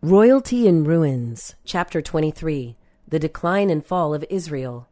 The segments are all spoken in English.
Royalty in Ruins, Chapter 23, The Decline and Fall of Israel.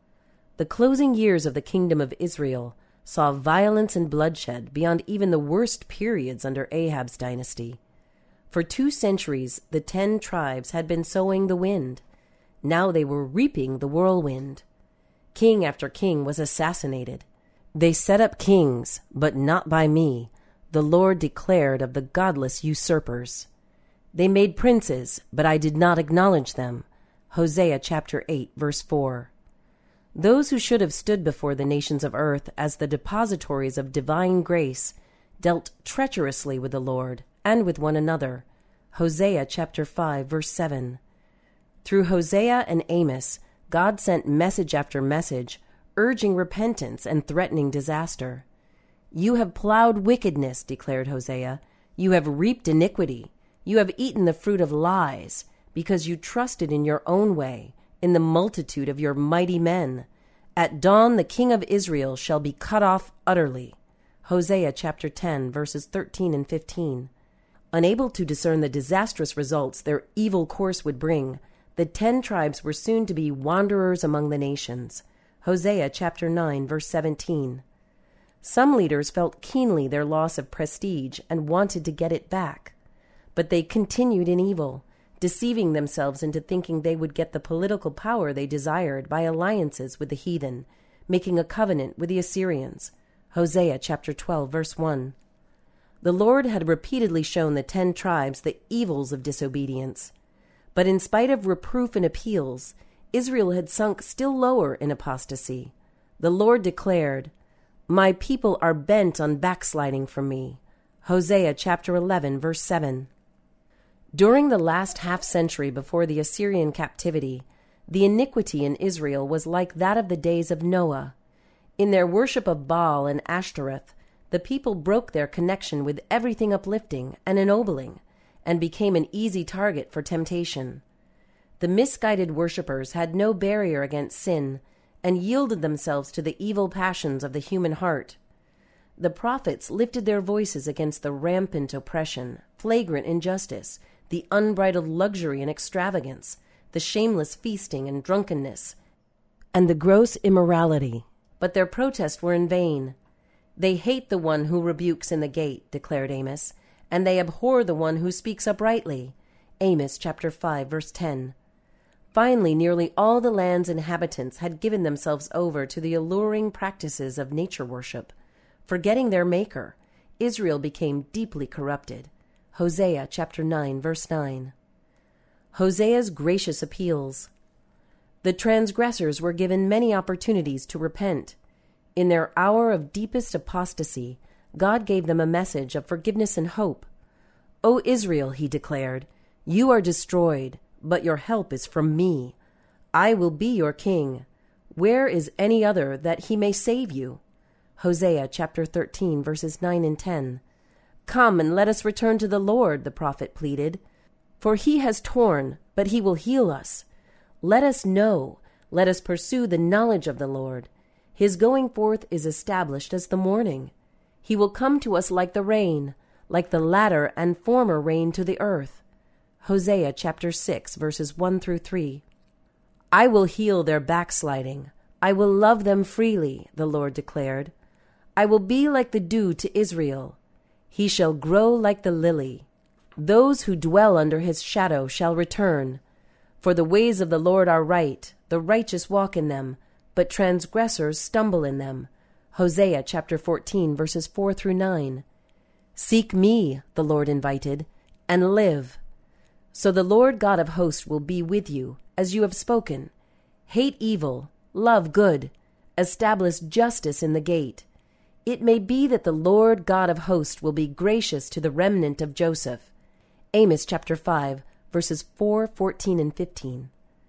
The closing years of the Kingdom of Israel saw violence and bloodshed beyond even the worst periods under Ahab's dynasty. For 2 centuries, the 10 tribes had been sowing the wind. Now they were reaping the whirlwind. King after king was assassinated. They set up kings, but not by me, the Lord declared of the godless usurpers. They made princes, but I did not acknowledge them. Hosea chapter 8, verse 4. Those who should have stood before the nations of earth as the depositories of divine grace dealt treacherously with the Lord and with one another. Hosea chapter 5, verse 7. Through Hosea and Amos, God sent message after message, urging repentance and threatening disaster. You have plowed wickedness, declared Hosea. You have reaped iniquity. You have eaten the fruit of lies, because you trusted in your own way, in the multitude of your mighty men. At dawn the king of Israel shall be cut off utterly. Hosea chapter 10, verses 13 and 15. Unable to discern the disastrous results their evil course would bring, the 10 tribes were soon to be wanderers among the nations. Hosea chapter 9, verse 17. Some leaders felt keenly their loss of prestige and wanted to get it back. But they continued in evil, deceiving themselves into thinking they would get the political power they desired by alliances with the heathen, making a covenant with the Assyrians. Hosea chapter 12, verse 1. The Lord had repeatedly shown the 10 tribes the evils of disobedience. But in spite of reproof and appeals, Israel had sunk still lower in apostasy. The Lord declared, "My people are bent on backsliding from me." Hosea chapter 11, verse 7. During the last half-century before the Assyrian captivity, the iniquity in Israel was like that of the days of Noah. In their worship of Baal and Ashtoreth, the people broke their connection with everything uplifting and ennobling, and became an easy target for temptation. The misguided worshippers had no barrier against sin, and yielded themselves to the evil passions of the human heart. The prophets lifted their voices against the rampant oppression, flagrant injustice, the unbridled luxury and extravagance, the shameless feasting and drunkenness, and the gross immorality. But their protests were in vain. They hate the one who rebukes in the gate, declared Amos, and they abhor the one who speaks uprightly. Amos chapter 5, verse 10. Finally, nearly all the land's inhabitants had given themselves over to the alluring practices of nature worship. Forgetting their Maker, Israel became deeply corrupted. Hosea chapter 9, verse 9. Hosea's gracious appeals. The transgressors were given many opportunities to repent. In their hour of deepest apostasy, God gave them a message of forgiveness and hope. "O Israel," he declared, "you are destroyed, but your help is from me. I will be your king. Where is any other that he may save you?" Hosea chapter 13, verses 9 and 10. "Come and let us return to the Lord," the prophet pleaded. "For he has torn, but he will heal us. Let us know, let us pursue the knowledge of the Lord. His going forth is established as the morning. He will come to us like the rain, like the latter and former rain to the earth." Hosea chapter 6, verses 1 through 3. "I will heal their backsliding. I will love them freely," the Lord declared. "I will be like the dew to Israel. He shall grow like the lily. Those who dwell under his shadow shall return. For the ways of the Lord are right, the righteous walk in them, but transgressors stumble in them." Hosea chapter 14, verses 4 through 9. "Seek me," the Lord invited, "and live." So the Lord God of hosts will be with you, as you have spoken. Hate evil, love good, establish justice in the gate. It may be that the Lord God of hosts will be gracious to the remnant of Joseph. Amos chapter 5, verses 4, 14, and 15.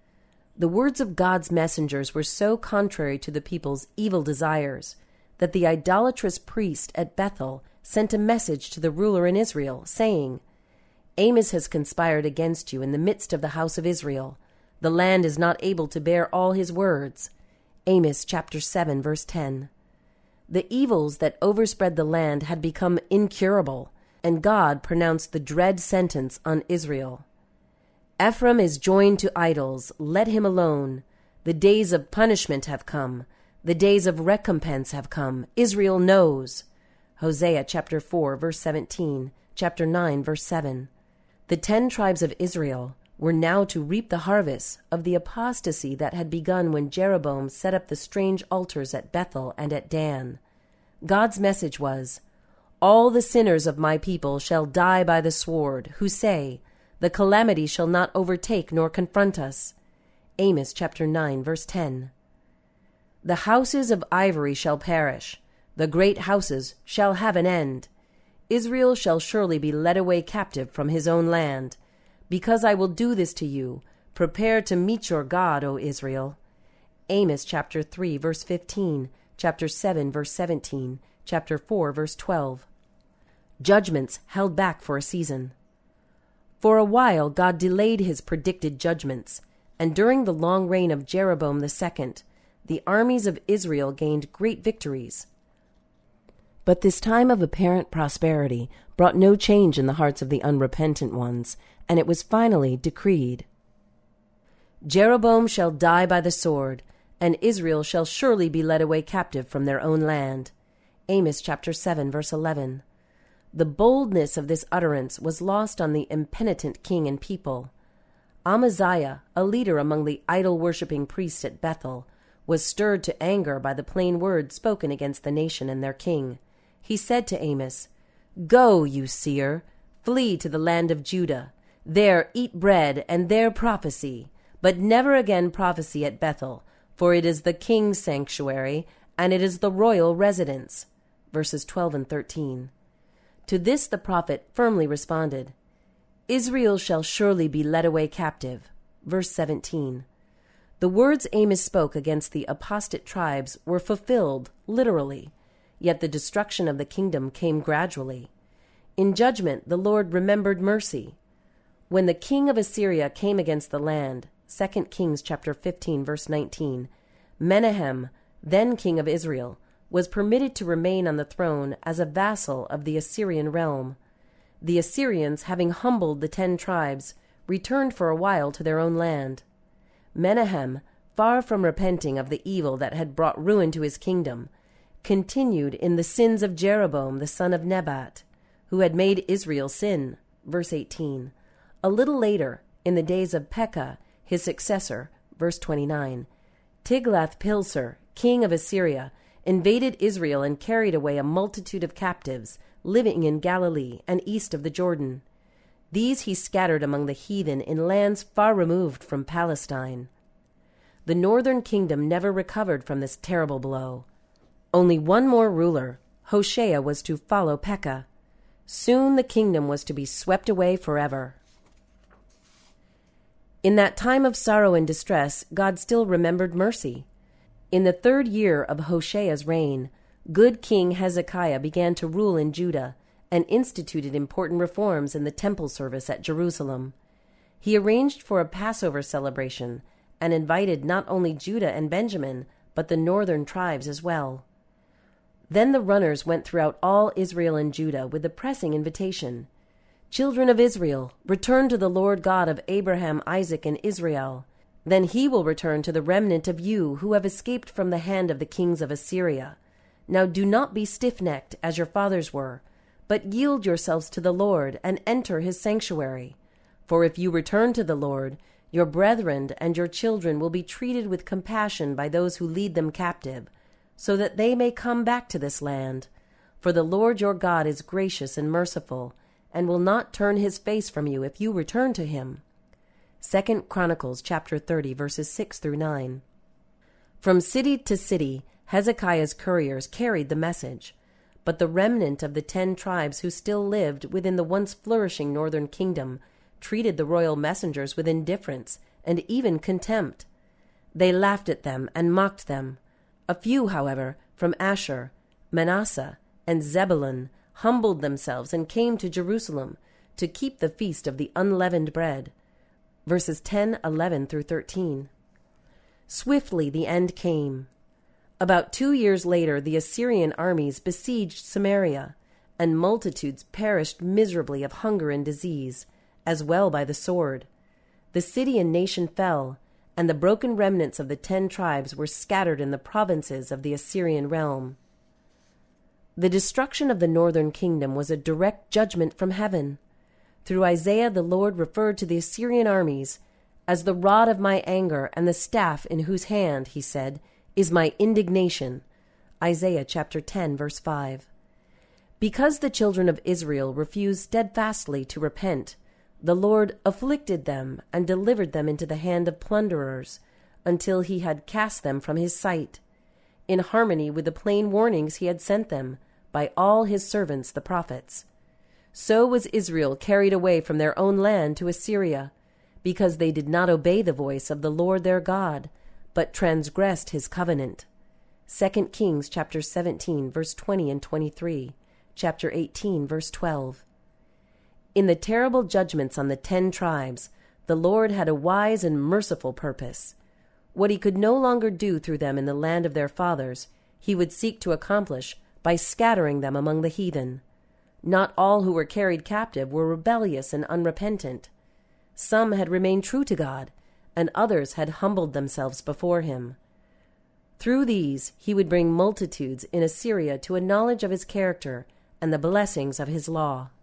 The words of God's messengers were so contrary to the people's evil desires that the idolatrous priest at Bethel sent a message to the ruler in Israel, saying, "Amos has conspired against you in the midst of the house of Israel. The land is not able to bear all his words." Amos chapter 7, verse 10. The evils that overspread the land had become incurable, and God pronounced the dread sentence on Israel. Ephraim is joined to idols, let him alone. The days of punishment have come. The days of recompense have come. Israel knows. Hosea chapter 4, verse 17, chapter 9, verse 7. The 10 tribes of Israel were now to reap the harvest of the apostasy that had begun when Jeroboam set up the strange altars at Bethel and at Dan. God's message was, "All the sinners of my people shall die by the sword, who say, 'The calamity shall not overtake nor confront us.'" Amos chapter 9, verse 10. "The houses of ivory shall perish. The great houses shall have an end. Israel shall surely be led away captive from his own land. Because I will do this to you, prepare to meet your God, O Israel." Amos chapter 3, verse 15, chapter 7, verse 17, chapter 4, verse 12. Judgments held back for a season. For a while God delayed his predicted judgments, and during the long reign of Jeroboam II, the armies of Israel gained great victories. But this time of apparent prosperity brought no change in the hearts of the unrepentant ones, and it was finally decreed, "Jeroboam shall die by the sword, and Israel shall surely be led away captive from their own land." Amos chapter 7, verse 11. The boldness of this utterance was lost on the impenitent king and people. Amaziah, a leader among the idol-worshipping priests at Bethel, was stirred to anger by the plain words spoken against the nation and their king. He said to Amos, "Go, you seer, flee to the land of Judah. There eat bread and there prophesy, but never again prophesy at Bethel, for it is the king's sanctuary, and it is the royal residence." Verses 12 and 13. To this the prophet firmly responded, "Israel shall surely be led away captive." Verse 17. The words Amos spoke against the apostate tribes were fulfilled literally, yet the destruction of the kingdom came gradually. In judgment the Lord remembered mercy. When the king of Assyria came against the land, 2 Kings chapter 15, verse 19, Menahem, then king of Israel, was permitted to remain on the throne as a vassal of the Assyrian realm. The Assyrians, having humbled the 10 tribes, returned for a while to their own land. Menahem, far from repenting of the evil that had brought ruin to his kingdom, continued in the sins of Jeroboam the son of Nebat, who had made Israel sin. Verse 18. A little later, in the days of Pekah, his successor, verse 29, Tiglath-Pileser, king of Assyria, invaded Israel and carried away a multitude of captives living in Galilee and east of the Jordan. These he scattered among the heathen in lands far removed from Palestine. The northern kingdom never recovered from this terrible blow. Only one more ruler, Hoshea, was to follow Pekah. Soon the kingdom was to be swept away forever. In that time of sorrow and distress, God still remembered mercy. In the 3rd year of Hoshea's reign, good King Hezekiah began to rule in Judah and instituted important reforms in the temple service at Jerusalem. He arranged for a Passover celebration and invited not only Judah and Benjamin, but the northern tribes as well. Then the runners went throughout all Israel and Judah with the pressing invitation, "Children of Israel, return to the Lord God of Abraham, Isaac, and Israel. Then he will return to the remnant of you who have escaped from the hand of the kings of Assyria. Now do not be stiff-necked as your fathers were, but yield yourselves to the Lord and enter his sanctuary. For if you return to the Lord, your brethren and your children will be treated with compassion by those who lead them captive, so that they may come back to this land. For the Lord your God is gracious and merciful, and will not turn his face from you if you return to him." 2 Chronicles chapter 30, verses 6 through 9. From city to city, Hezekiah's couriers carried the message, but the remnant of the 10 tribes who still lived within the once flourishing northern kingdom treated the royal messengers with indifference and even contempt. They laughed at them and mocked them. A few, however, from Asher, Manasseh, and Zebulun humbled themselves and came to Jerusalem to keep the feast of the unleavened bread. Verses 10, 11 through 13. Swiftly the end came. About 2 years later, the Assyrian armies besieged Samaria, and multitudes perished miserably of hunger and disease, as well by the sword. The city and nation fell, and the broken remnants of the 10 tribes were scattered in the provinces of the Assyrian realm. The destruction of the northern kingdom was a direct judgment from heaven. Through Isaiah, the Lord referred to the Assyrian armies as the rod of my anger and the staff in whose hand, he said, is my indignation. Isaiah chapter 10, verse 5. Because the children of Israel refused steadfastly to repent, the Lord afflicted them and delivered them into the hand of plunderers until he had cast them from his sight, in harmony with the plain warnings he had sent them by all his servants the prophets. So was Israel carried away from their own land to Assyria, because they did not obey the voice of the Lord their God, but transgressed his covenant. 2 Kings chapter 17, verse 20 and 23, chapter 18, verse 12. In the terrible judgments on the 10 tribes, the Lord had a wise and merciful purpose. What he could no longer do through them in the land of their fathers, he would seek to accomplish by scattering them among the heathen. Not all who were carried captive were rebellious and unrepentant. Some had remained true to God, and others had humbled themselves before him. Through these he would bring multitudes in Assyria to a knowledge of his character and the blessings of his law.